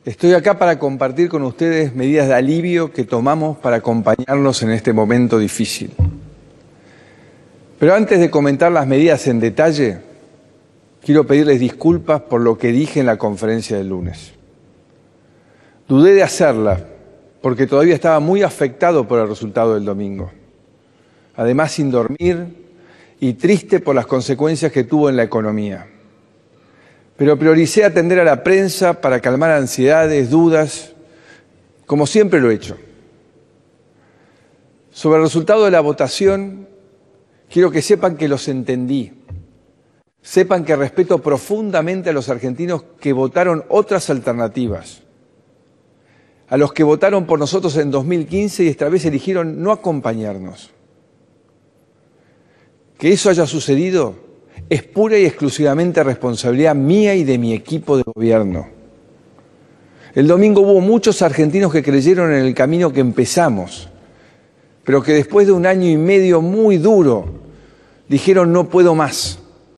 Estoy acá para compartir con ustedes medidas de alivio que tomamos para acompañarlos en este momento difícil. Pero antes de comentar las medidas en detalle, quiero pedirles disculpas por lo que dije en la conferencia del lunes. Dudé de hacerla porque todavía estaba muy afectado por el resultado del domingo. Además, sin dormir y triste por las consecuencias que tuvo en la economía. Pero prioricé atender a la prensa para calmar ansiedades, dudas, como siempre lo he hecho. Sobre el resultado de la votación, quiero que sepan que los entendí. Sepan que respeto profundamente a los argentinos que votaron otras alternativas. A los que votaron por nosotros en 2015 y esta vez eligieron no acompañarnos. Que eso haya sucedido es pura y exclusivamente responsabilidad mía y de mi equipo de gobierno. El domingo hubo muchos argentinos que creyeron en el camino que empezamos, pero que después de un año y medio muy duro, dijeron no puedo más.